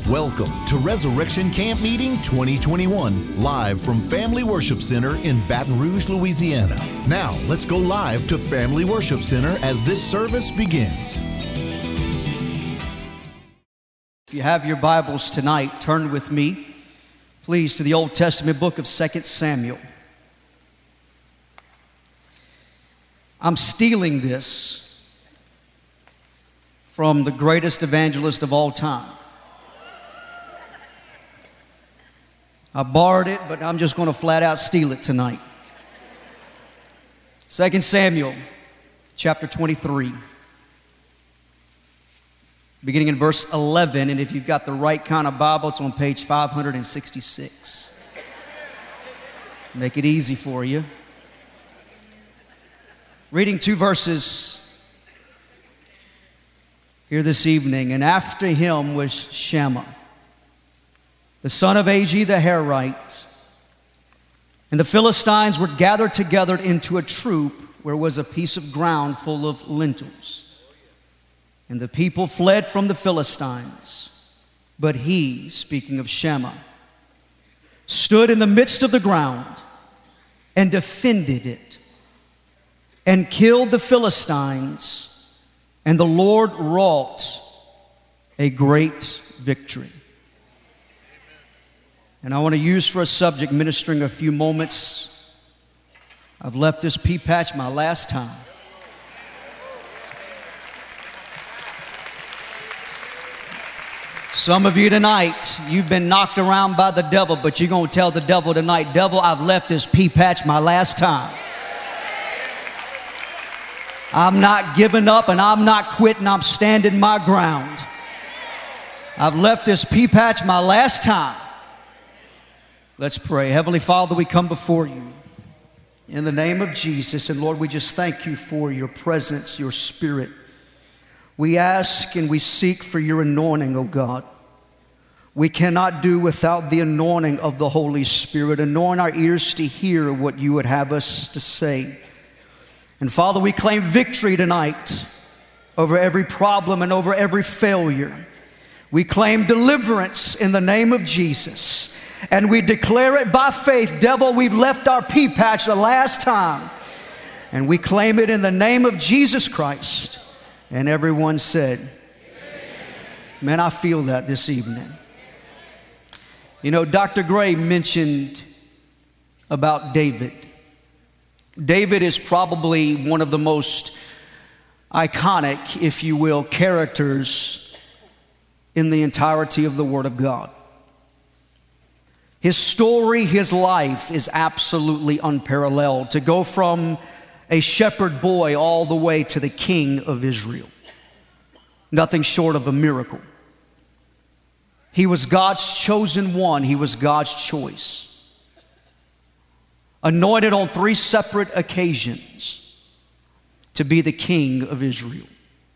Welcome to Resurrection Camp Meeting 2021, live from Family Worship Center in Baton Rouge, Louisiana. Now, let's go live to Family Worship Center as this service begins. If you have your Bibles tonight, turn with me, please, to the Old Testament book of 2 Samuel. I'm stealing this from the greatest evangelist of all time. I borrowed it, but I'm just going to flat out steal it tonight. 2 Samuel, chapter 23. Beginning in verse 11, and if you've got the right kind of Bible, it's on page 566. Make it easy for you. Reading two verses here this evening. And after him was Shammah, the son of Agee the Herite. And the Philistines were gathered together into a troop where was a piece of ground full of lentils. And the people fled from the Philistines. But he, speaking of Shammah, stood in the midst of the ground and defended it and killed the Philistines. And the Lord wrought a great victory. And I want to use for a subject, ministering a few moments. I've left this pea patch my last time. Some of you tonight, you've been knocked around by the devil, but you're going to tell the devil tonight, devil, I've left this pea patch my last time. I'm not giving up and I'm not quitting. I'm standing my ground. I've left this pea patch my last time. Let's pray. Heavenly Father, we come before you in the name of Jesus. And Lord, we just thank you for your presence, your spirit. We ask and we seek for your anointing, oh God. We cannot do without the anointing of the Holy Spirit. Anoint our ears to hear what you would have us to say. And Father, we claim victory tonight over every problem and over every failure. We claim deliverance in the name of Jesus. And we declare it by faith. Devil, we've left our pea patch the last time. And we claim it in the name of Jesus Christ. And everyone said, man, I feel that this evening. You know, Dr. Gray mentioned about David. David is probably one of the most iconic, if you will, characters in the entirety of the Word of God. His story, his life is absolutely unparalleled. To go from a shepherd boy all the way to the king of Israel. Nothing short of a miracle. He was God's chosen one. He was God's choice. Anointed on 3 separate occasions to be the king of Israel.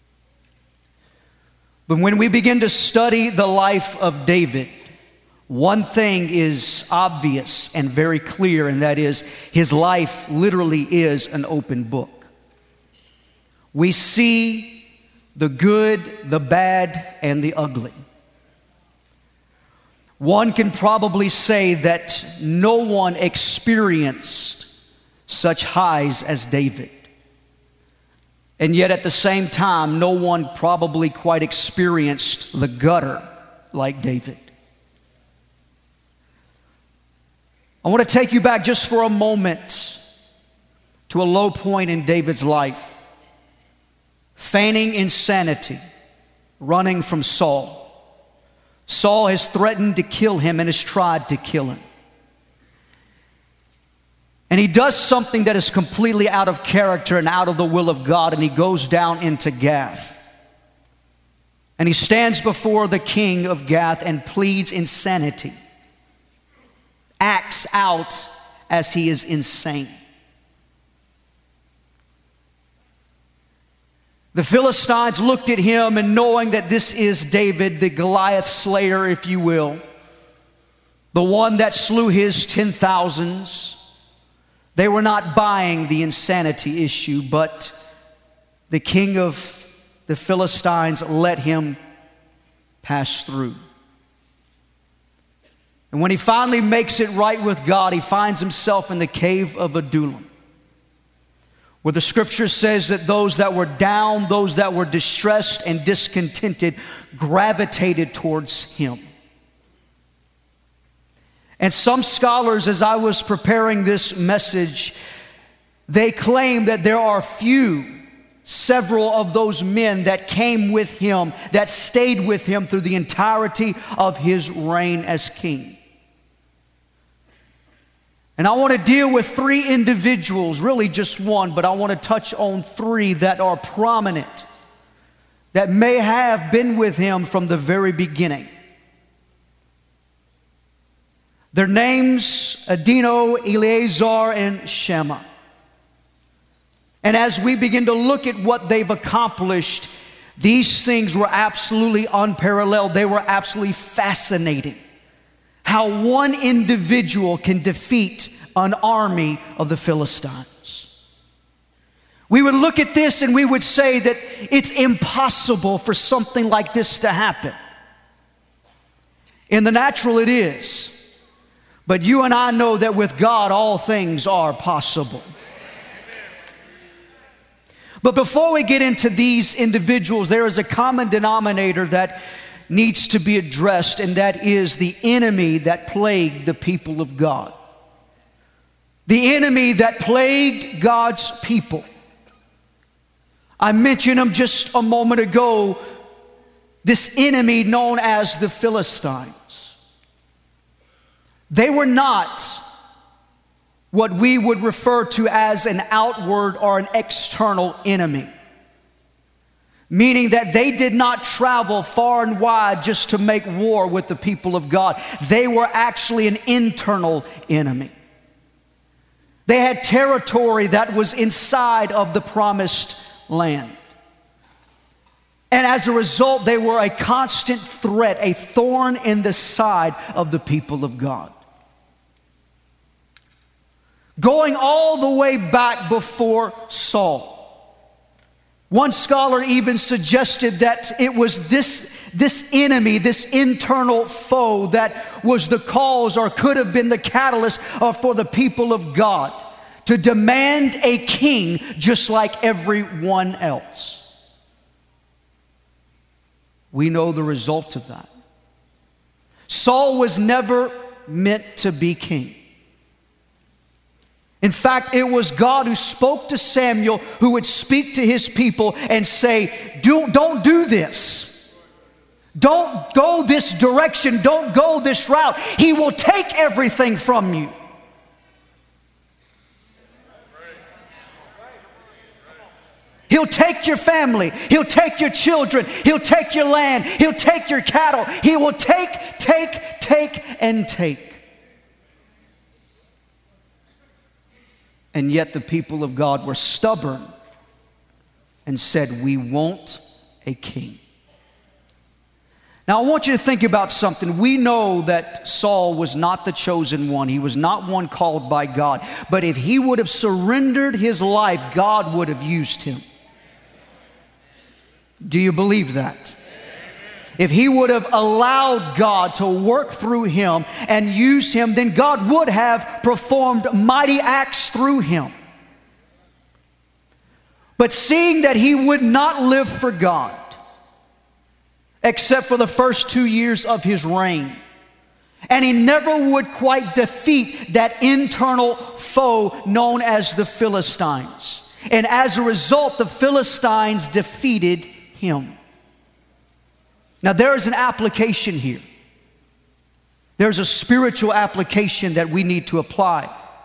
But when we begin to study the life of David, one thing is obvious and very clear, and that is his life literally is an open book. We see the good, the bad, and the ugly. One can probably say that no one experienced such highs as David. And yet at the same time, no one probably quite experienced the gutter like David. I want to take you back just for a moment to a low point in David's life. Feigning insanity, running from Saul. Saul has threatened to kill him and has tried to kill him. And he does something that is completely out of character and out of the will of God, and he goes down into Gath. And he stands before the king of Gath and pleads insanity. Acts out as he is insane. The Philistines looked at him, and knowing that this is David, the Goliath slayer, if you will, the one that slew his 10,000s, they were not buying the insanity issue, but the king of the Philistines let him pass through. And when he finally makes it right with God, he finds himself in the cave of Adullam, where the scripture says that those that were down, those that were distressed and discontented, gravitated towards him. And some scholars, as I was preparing this message, they claim that there are several of those men that came with him, that stayed with him through the entirety of his reign as king. And I want to deal with three individuals, really just one, but I want to touch on three that are prominent, that may have been with him from the very beginning. Their names, Adino, Eleazar, and Shammah. And as we begin to look at what they've accomplished, these things were absolutely unparalleled. They were absolutely fascinating. How one individual can defeat an army of the Philistines. We would look at this and we would say that it's impossible for something like this to happen. In the natural, it is. But you and I know that with God, all things are possible. But before we get into these individuals, there is a common denominator that needs to be addressed, and that is the enemy that plagued the people of God. The enemy that plagued God's people. I mentioned him just a moment ago, this enemy known as the Philistines. They were not what we would refer to as an outward or an external enemy. Meaning that they did not travel far and wide just to make war with the people of God. They were actually an internal enemy. They had territory that was inside of the promised land. And as a result, they were a constant threat, a thorn in the side of the people of God. Going all the way back before Saul. One scholar even suggested that it was this enemy, this internal foe, that was the cause or could have been the catalyst for the people of God to demand a king just like everyone else. We know the result of that. Saul was never meant to be king. In fact, it was God who spoke to Samuel, who would speak to his people and say, don't do this. Don't go this direction. Don't go this route. He will take everything from you. He'll take your family. He'll take your children. He'll take your land. He'll take your cattle. He will take, and take. And yet the people of God were stubborn and said, we want a king. Now I want you to think about something. We know that Saul was not the chosen one. He was not one called by God. But if he would have surrendered his life, God would have used him. Do you believe that? If he would have allowed God to work through him and use him, then God would have performed mighty acts through him. But seeing that he would not live for God, except for the first 2 years of his reign, and he never would quite defeat that internal foe known as the Philistines. And as a result, the Philistines defeated him. Now there is an application here. There's a spiritual application that we need to apply.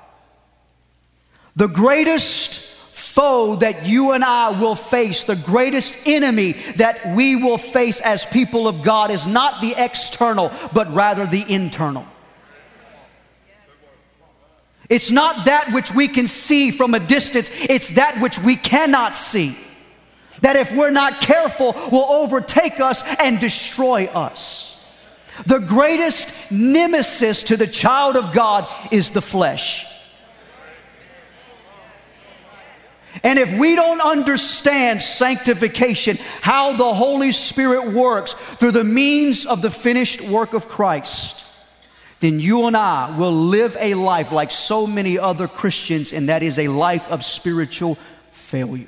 The greatest foe that you and I will face, the greatest enemy that we will face as people of God is not the external, but rather the internal. It's not that which we can see from a distance, it's that which we cannot see. That if we're not careful, will overtake us and destroy us. The greatest nemesis to the child of God is the flesh. And if we don't understand sanctification, how the Holy Spirit works through the means of the finished work of Christ, then you and I will live a life like so many other Christians, and that is a life of spiritual failure.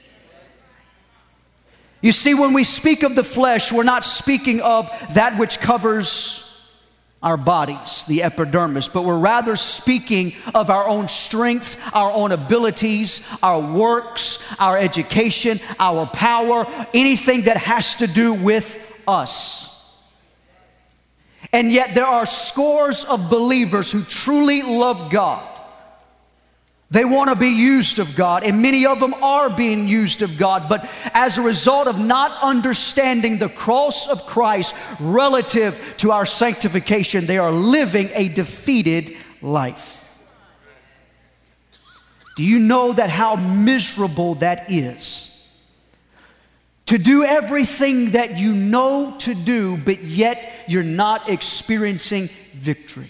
You see, when we speak of the flesh, we're not speaking of that which covers our bodies, the epidermis, but we're rather speaking of our own strengths, our own abilities, our works, our education, our power, anything that has to do with us. And yet there are scores of believers who truly love God. They want to be used of God, and many of them are being used of God, but as a result of not understanding the cross of Christ relative to our sanctification, they are living a defeated life. Do you know that how miserable that is? To do everything that you know to do, but yet you're not experiencing victory.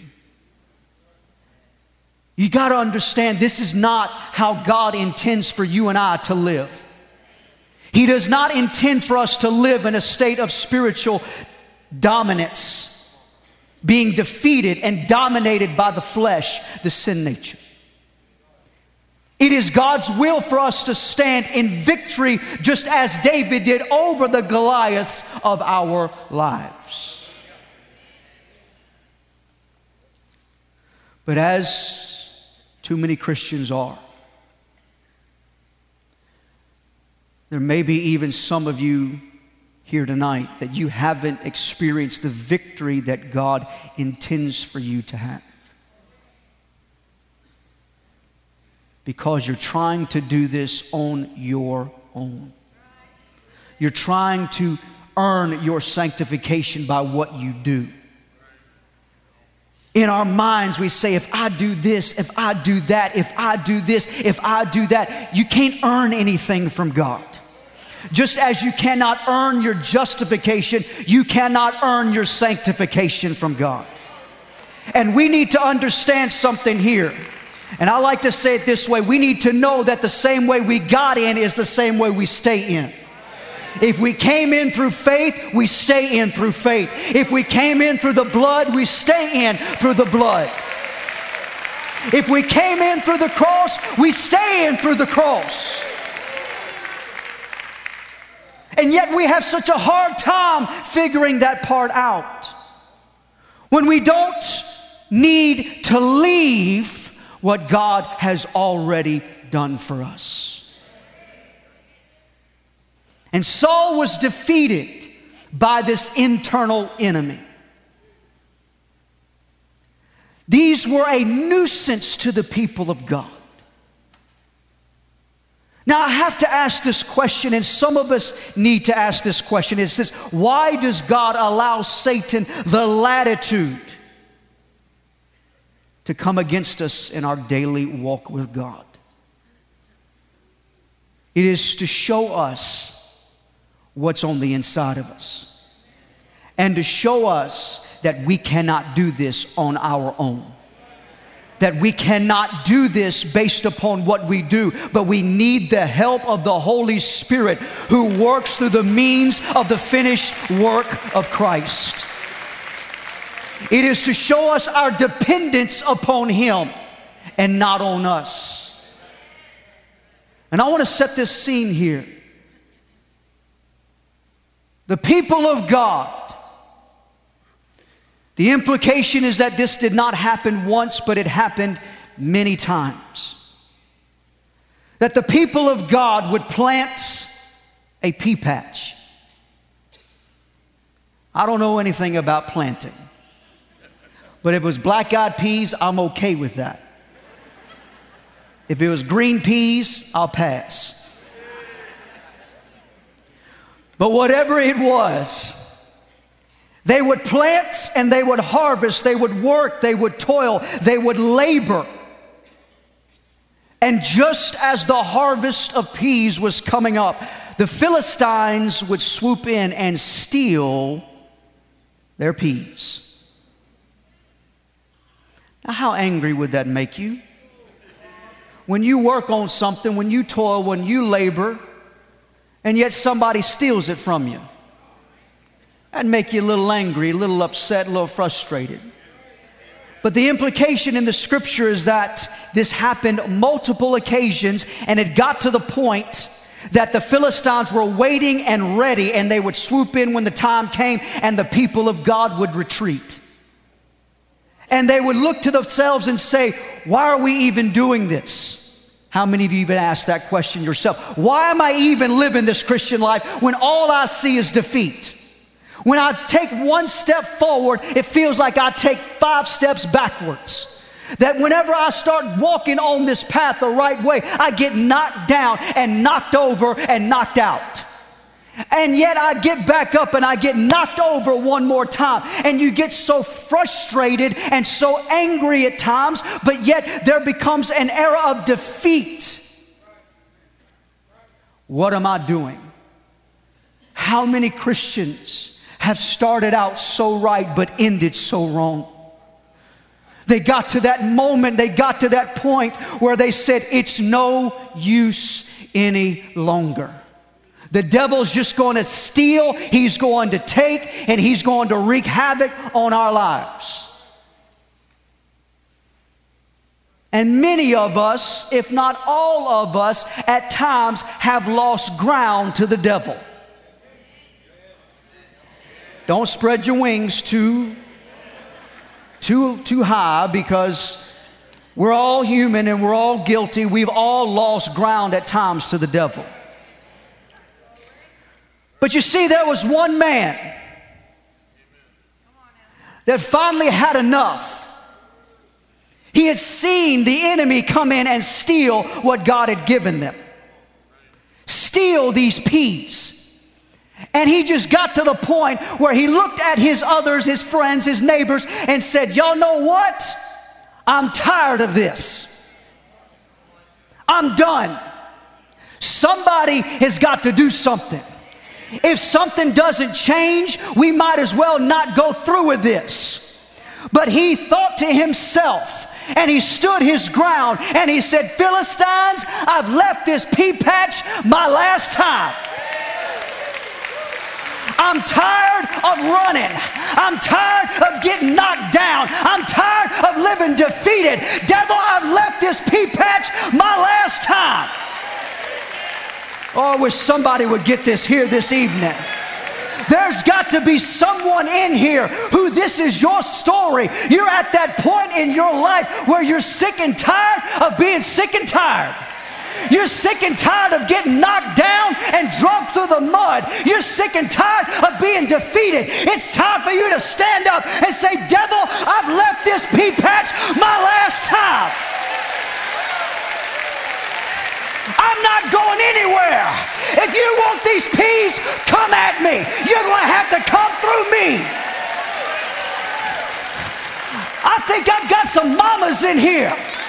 You got to understand, this is not how God intends for you and I to live. He does not intend for us to live in a state of spiritual dominance, being defeated and dominated by the flesh, the sin nature. It is God's will for us to stand in victory, just as David did over the Goliaths of our lives. But as too many Christians are, there may be even some of you here tonight that you haven't experienced the victory that God intends for you to have. Because you're trying to do this on your own. You're trying to earn your sanctification by what you do. In our minds, we say, if I do this, if I do that, if I do this, if I do that, you can't earn anything from God. Just as you cannot earn your justification, you cannot earn your sanctification from God. And we need to understand something here. And I like to say it this way: we need to know that the same way we got in is the same way we stay in. If we came in through faith, we stay in through faith. If we came in through the blood, we stay in through the blood. If we came in through the cross, we stay in through the cross. And yet we have such a hard time figuring that part out. When we don't need to leave what God has already done for us. And Saul was defeated by this internal enemy. These were a nuisance to the people of God. Now I have to ask this question, and some of us need to ask this question. It's this: why does God allow Satan the latitude to come against us in our daily walk with God? It is to show us what's on the inside of us, and to show us that we cannot do this on our own, that we cannot do this based upon what we do, but we need the help of the Holy Spirit, who works through the means of the finished work of Christ. It is to show us our dependence upon Him and not on us. And I want to set this scene here. The people of God, the implication is that this did not happen once, but it happened many times. That the people of God would plant a pea patch. I don't know anything about planting, but if it was black-eyed peas, I'm okay with that. If it was green peas, I'll pass. But whatever it was, they would plant and they would harvest, they would work, they would toil, they would labor. And just as the harvest of peas was coming up, the Philistines would swoop in and steal their peas. Now, how angry would that make you? When you work on something, when you toil, when you labor, and yet somebody steals it from you. That'd make you a little angry, a little upset, a little frustrated. But the implication in the scripture is that this happened multiple occasions, and it got to the point that the Philistines were waiting and ready, and they would swoop in when the time came, and the people of God would retreat. And they would look to themselves and say, why are we even doing this? How many of you even asked that question yourself? Why am I even living this Christian life when all I see is defeat? When I take one step forward, it feels like I take 5 steps backwards. That whenever I start walking on this path the right way, I get knocked down and knocked over and knocked out. And yet I get back up and I get knocked over one more time. And you get so frustrated and so angry at times, but yet there becomes an era of defeat. What am I doing? How many Christians have started out so right but ended so wrong? They got to that moment, they got to that point where they said, it's no use any longer. The devil's just going to steal, he's going to take, and he's going to wreak havoc on our lives. And many of us, if not all of us, at times have lost ground to the devil. Don't spread your wings too high, because we're all human and we're all guilty. We've all lost ground at times to the devil. But you see, there was one man that finally had enough. He had seen the enemy come in and steal what God had given them. Steal these peas. And he just got to the point where he looked at his others, his friends, his neighbors, and said, y'all know what? I'm tired of this. I'm done. Somebody has got to do something. If something doesn't change, we might as well not go through with this. But he thought to himself, and he stood his ground, and he said, Philistines, I've left this pea patch my last time. I'm tired of running. I'm tired of getting knocked down. I'm tired of living defeated. Devil, I've left this pea patch my last time. Oh, I wish somebody would get this here this evening. There's got to be someone in here who this is your story. You're at that point in your life where you're sick and tired of being sick and tired. You're sick and tired of getting knocked down and dragged through the mud. You're sick and tired of being defeated. It's time for you to stand up and say, devil, I've left this pea patch my last time. I'm not going anywhere. If you want these peas, come at me. You're going to have to come through me. I think I've got some mamas in here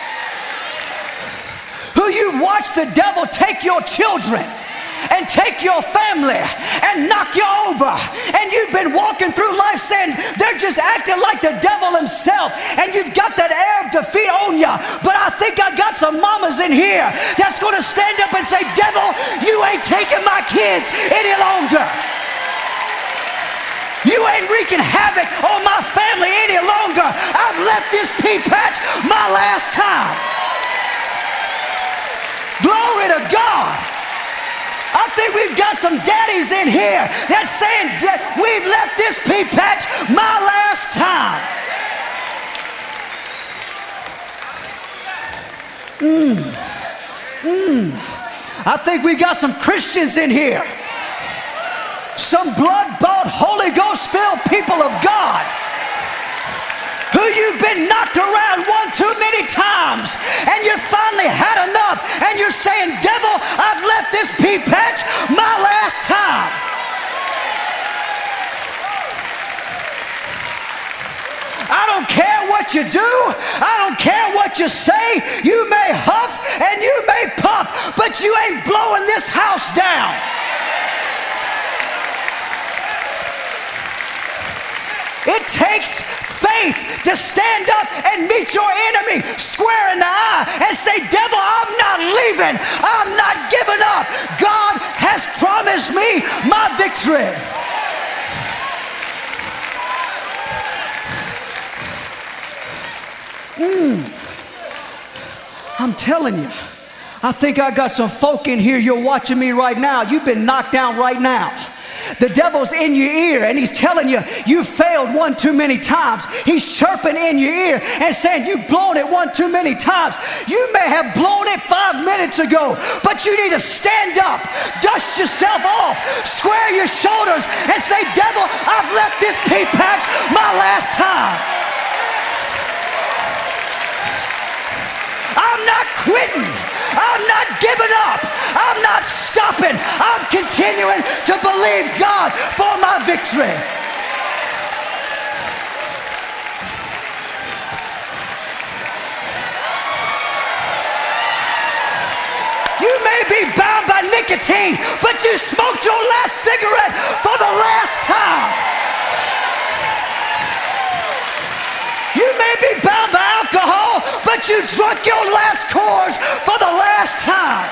who you watch the devil take your children and take your family and knock you over, and you've been walking through life saying they're just acting like the devil himself, and you've got that air of defeat on you. But I think I got some mamas in here that's going to stand up and say, devil, you ain't taking my kids any longer. You ain't wreaking havoc on my family any longer. I've left this pea patch my last time. Glory to God. I think we've got some daddies in here that's saying, we've left this pea patch my last time. I think we've got some Christians in here. Some blood-bought, Holy Ghost-filled people of God who you've been knocked around one too many times, and you finally had enough, and you're saying, devil, I've left this pea patch my last time. I don't care what you do. I don't care what you say. You may huff and you may puff, but you ain't blowing this house down. It takes faith to stand up and meet your enemy square in the eye and say, devil, I'm not leaving. I'm not giving up. God has promised me my victory. I'm telling you, I think I got some folk in here. You're watching me right now. You've been knocked down right now. The devil's in your ear and he's telling you, you failed one too many times. He's chirping in your ear and saying, you've blown it one too many times. You may have blown it 5 minutes ago, but you need to stand up, dust yourself off, square your shoulders and say, devil, I've left this pea patch my last time. I'm not quitting. I'm not giving up. I'm not stopping. I'm continuing to believe God for my victory. You may be bound by nicotine, but you smoked your last cigarette for the last time. You may be bound by alcohol, but you drunk your last Coors for the last time.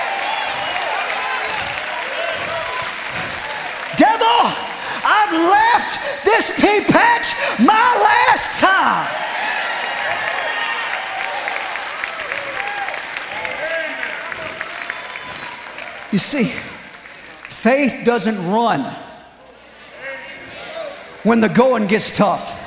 Devil, I've left this pea patch my last time. You see, faith doesn't run when the going gets tough.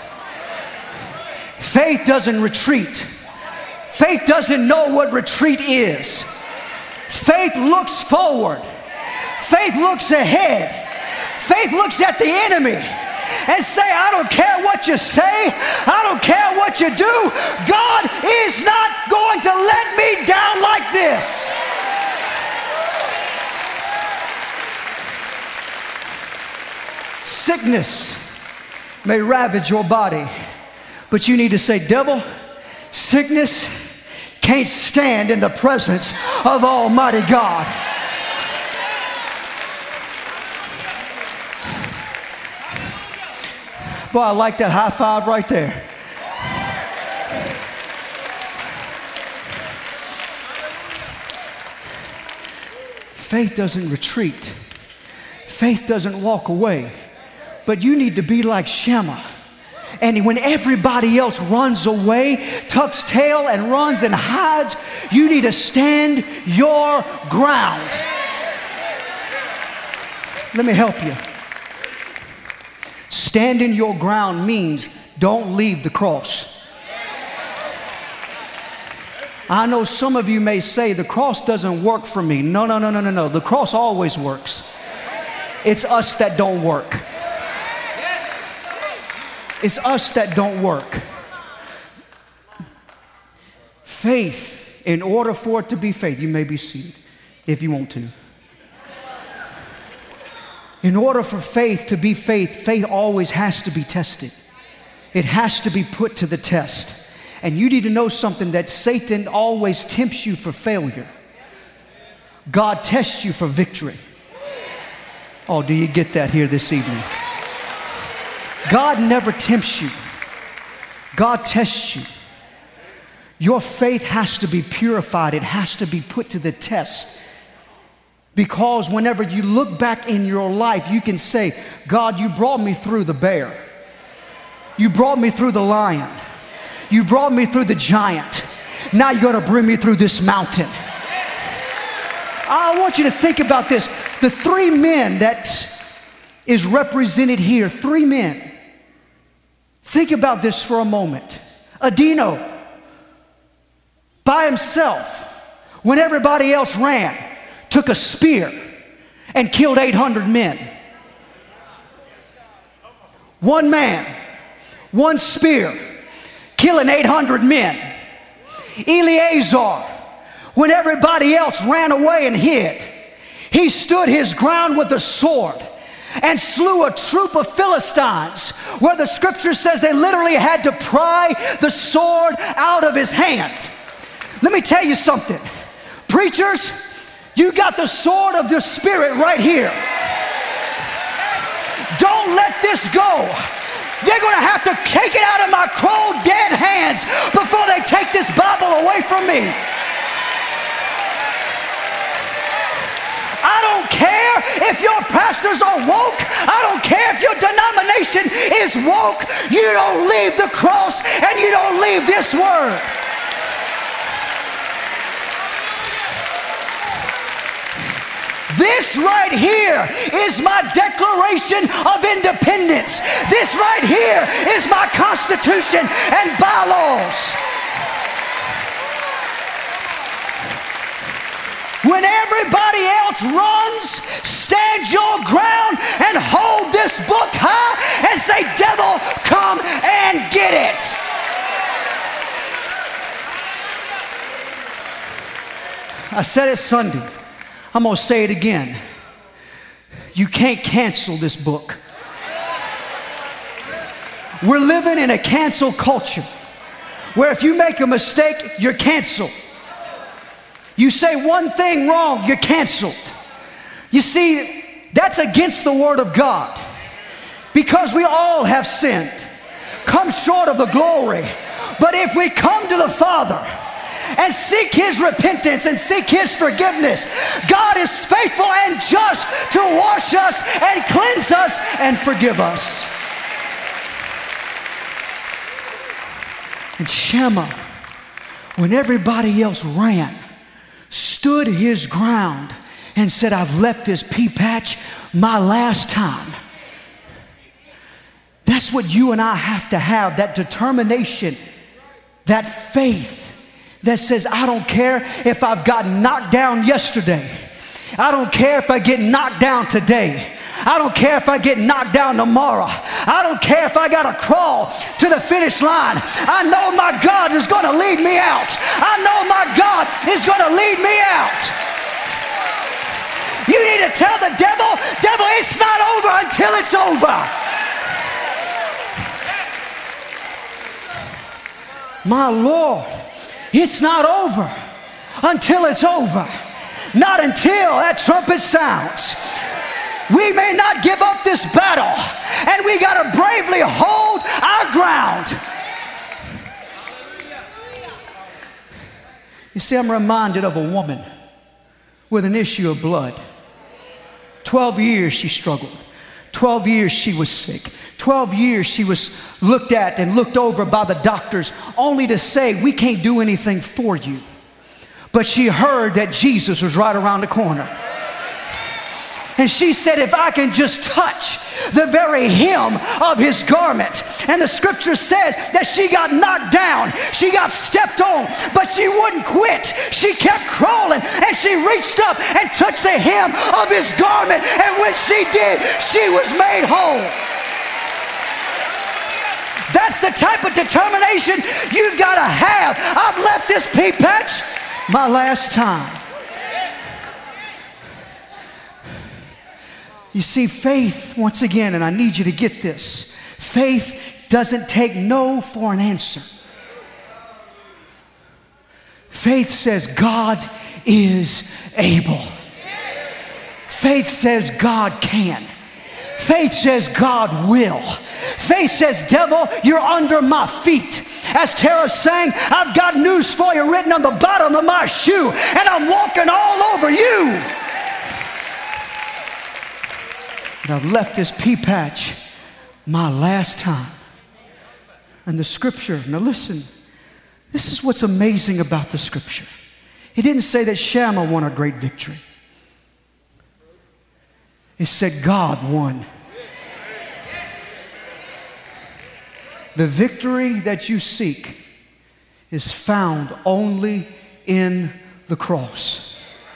Faith doesn't retreat. Faith doesn't know what retreat is. Faith looks forward. Faith looks ahead. Faith looks at the enemy and say, I don't care what you say. I don't care what you do. God is not going to let me down like this. Sickness may ravage your body, but you need to say, devil, sickness can't stand in the presence of Almighty God. Boy, I like that high five right there. Faith doesn't retreat. Faith doesn't walk away. But you need to be like Shammah. And when everybody else runs away, tucks tail and runs and hides, you need to stand your ground. Let me help you. Standing your ground means don't leave the cross. I know some of you may say the cross doesn't work for me. No. The cross always works. It's us that don't work. It's us that don't work. Faith, in order for it to be faith, you may be seated if you want to. In order for faith to be faith, faith always has to be tested. It has to be put to the test. And you need to know something, that Satan always tempts you for failure. God tests you for victory. Oh, do you get that here this evening? God never tempts you. God tests you. Your faith has to be purified. It has to be put to the test. Because whenever you look back in your life, you can say, God, you brought me through the bear. You brought me through the lion. You brought me through the giant. Now you're going to bring me through this mountain. I want you to think about this. The 3 men that is represented here, 3 men. Think about this for a moment. Adino, by himself, when everybody else ran, took a spear and killed 800 men. 1 man, 1 spear, killing 800 men. Eleazar, when everybody else ran away and hid, he stood his ground with a sword and slew a troop of Philistines, where the scripture says they literally had to pry the sword out of his hand. Let me tell you something. Preachers, you got the sword of the Spirit right here. Don't let this go. They're going to have to take it out of my cold, dead hands before they take this Bible away from me. I don't care if your pastors are woke. I don't care if your denomination is woke. You don't leave the cross and you don't leave this word. This right here is my Declaration of Independence. This right here is my Constitution and bylaws. When everybody else runs, stand your ground and hold this book high and say, devil, come and get it. I said it Sunday. I'm going to say it again. You can't cancel this book. We're living in a cancel culture where if you make a mistake, you're canceled. You say one thing wrong, you're canceled. You see, that's against the Word of God because we all have sinned, come short of the glory. But if we come to the Father and seek His repentance and seek His forgiveness, God is faithful and just to wash us and cleanse us and forgive us. And Shammah, when everybody else ran, stood his ground and said, I've left this pea patch my last time. That's what you and I have to have, that determination, that faith that says, I don't care if I've gotten knocked down yesterday. I don't care if I get knocked down today. I don't care if I get knocked down tomorrow. I don't care if I got to crawl to the finish line. I know my God is going to lead me out. I know my God is going to lead me out. You need to tell the devil, it's not over until it's over. My Lord, it's not over until it's over. Not until that trumpet sounds. We may not give up this battle, and we got to bravely hold our ground. You see, I'm reminded of a woman with an issue of blood. 12 years she struggled. 12 years she was sick. 12 years she was looked at and looked over by the doctors, only to say, we can't do anything for you. But she heard that Jesus was right around the corner. And she said, if I can just touch the very hem of his garment. And the scripture says that she got knocked down. She got stepped on, but she wouldn't quit. She kept crawling and she reached up and touched the hem of his garment. And when she did, she was made whole. That's the type of determination you've got to have. I've left this pea patch my last time. You see, faith, once again, and I need you to get this, faith doesn't take no for an answer. Faith says God is able. Faith says God can. Faith says God will. Faith says, devil, you're under my feet. As Tara sang, I've got news for you written on the bottom of my shoe, and I'm walking all over you. And I've left this pea patch my last time. And the scripture, now listen, this is what's amazing about the scripture. It didn't say that Shammah won a great victory. It said God won. The victory that you seek is found only in the cross.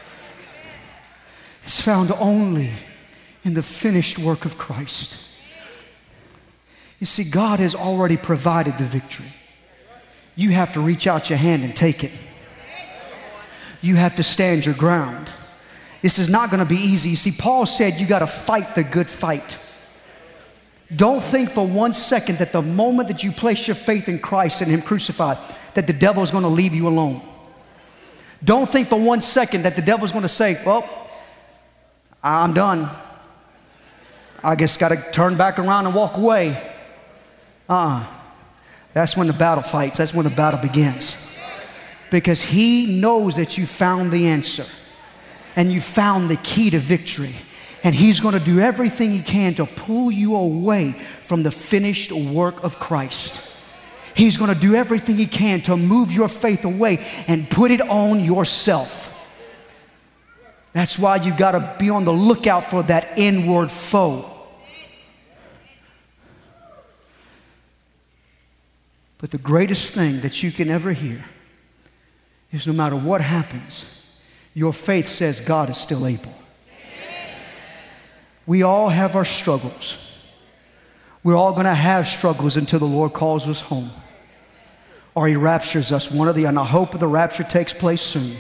It's found only in the finished work of Christ. You see, God has already provided the victory. You have to reach out your hand and take it. You have to stand your ground. This is not going to be easy. You see, Paul said you got to fight the good fight. Don't think for 1 second that the moment that you place your faith in Christ and Him crucified, that the devil is going to leave you alone. Don't think for 1 second that the devil is going to say, well, I'm done. I guess got to turn back around and walk away. That's when the battle fights. That's when the battle begins. Because he knows that you found the answer and you found the key to victory. And he's going to do everything he can to pull you away from the finished work of Christ. He's going to do everything he can to move your faith away and put it on yourself. That's why you got to be on the lookout for that inward foe. But the greatest thing that you can ever hear is no matter what happens, your faith says God is still able. We all have our struggles. We're all going to have struggles until the Lord calls us home or he raptures us, one or the other. And I hope the rapture takes place soon.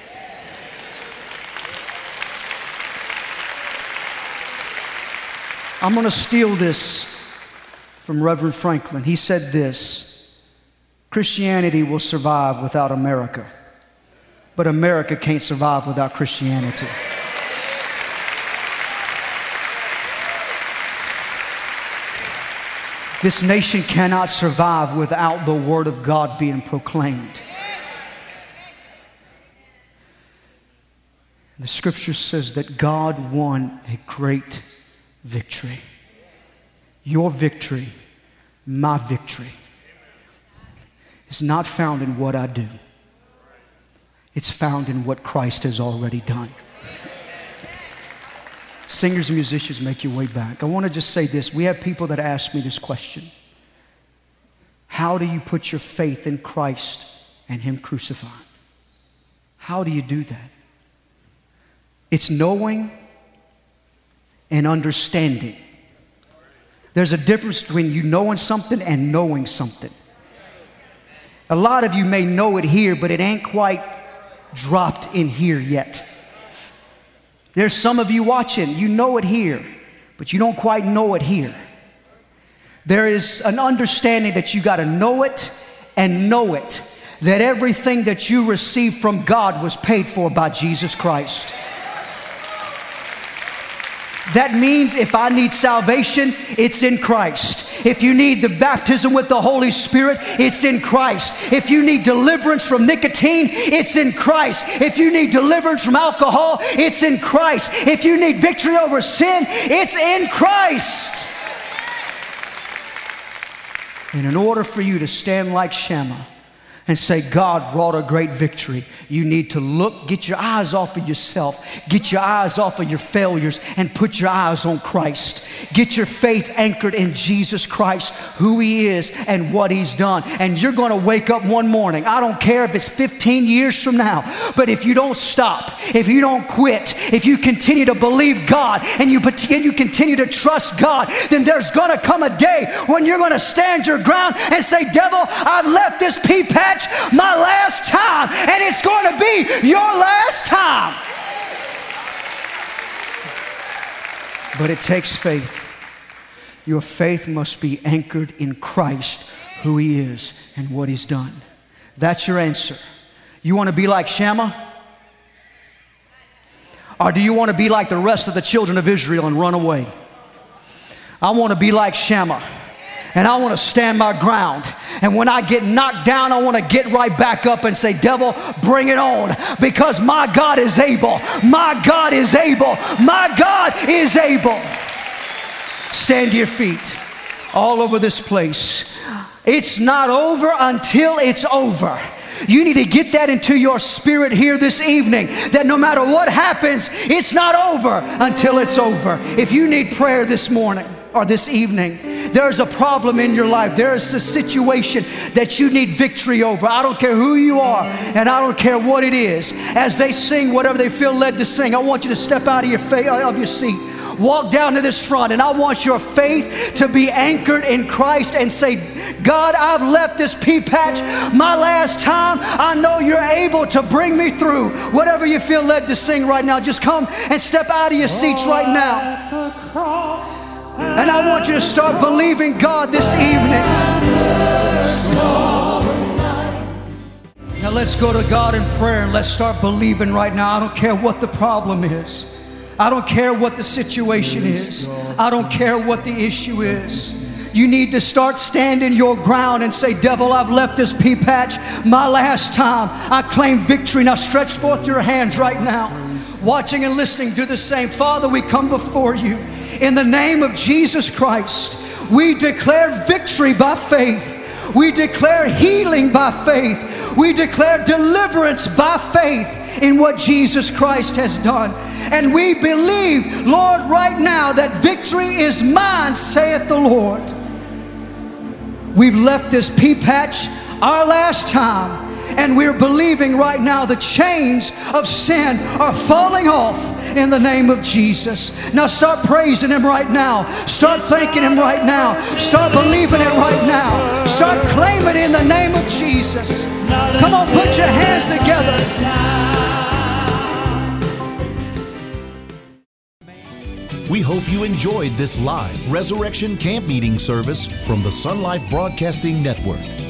I'm going to steal this from Reverend Franklin. He said this: Christianity will survive without America, but America can't survive without Christianity. This nation cannot survive without the Word of God being proclaimed. The scripture says that God won a great victory. Your victory, my victory, is not found in what I do. It's found in what Christ has already done. Singers and musicians, make your way back. I want to just say this. We have people that ask me this question: how do you put your faith in Christ and him crucified? How do you do that? It's knowing and understanding. There's a difference between you knowing something and knowing something. A lot of you may know it here, but it ain't quite dropped in here yet. There's some of you watching, you know it here, but you don't quite know it here. There is an understanding that you got to know it and know it, that everything that you receive from God was paid for by Jesus Christ. That means if I need salvation, it's in Christ. If you need the baptism with the Holy Spirit, it's in Christ. If you need deliverance from nicotine, it's in Christ. If you need deliverance from alcohol, it's in Christ. If you need victory over sin, it's in Christ. And in order for you to stand like Shammah and say, God wrought a great victory, you need to look, get your eyes off of yourself, get your eyes off of your failures, and put your eyes on Christ. Get your faith anchored in Jesus Christ, who he is and what he's done. And you're going to wake up one morning. I don't care if it's 15 years from now, but if you don't stop, if you don't quit, if you continue to believe God and you continue to trust God, then there's going to come a day when you're going to stand your ground and say, devil, I've left this pea patch my last time, and it's going to be your last time. But it takes faith. Your faith must be anchored in Christ, who he is and what he's done. That's your answer. You want to be like Shammah? Or do you want to be like the rest of the children of Israel and run away? I want to be like Shammah. And I want to stand my ground. And when I get knocked down, I want to get right back up and say, devil, bring it on. Because my God is able. My God is able. My God is able. Stand to your feet all over this place. It's not over until it's over. You need to get that into your spirit here this evening, that no matter what happens, it's not over until it's over. If you need prayer this morning or this evening, there's a problem in your life, there's a situation that you need victory over. I don't care who you are, and I don't care what it is. As they sing whatever they feel led to sing, I want you to step out of your seat, walk down to this front, and I want your faith to be anchored in Christ and say, God, I've left this pea patch my last time. I know you're able to bring me through. Whatever you feel led to sing right now, just come and step out of your seats right now. And I want you to start believing God this evening. Now let's go to God in prayer and let's start believing right now. I don't care what the problem is. I don't care what the situation is. I don't care what the issue is. You need to start standing your ground and say, devil, I've left this pea patch my last time. I claim victory. Now stretch forth your hands right now. watching and listening, do the same. Father, we come before you in the name of Jesus Christ. We declare victory by faith. We declare healing by faith. We declare deliverance by faith in what Jesus Christ has done. And we believe, Lord, right now that victory is mine, saith the Lord. We've left this pea patch our last time, and we're believing right now the chains of sin are falling off in the name of Jesus. Now start praising Him right now. Start thanking Him right now. Start believing it right now. Start claiming in the name of Jesus. Come on, put your hands together. We hope you enjoyed this live Resurrection Camp Meeting service from the Sun Life Broadcasting Network.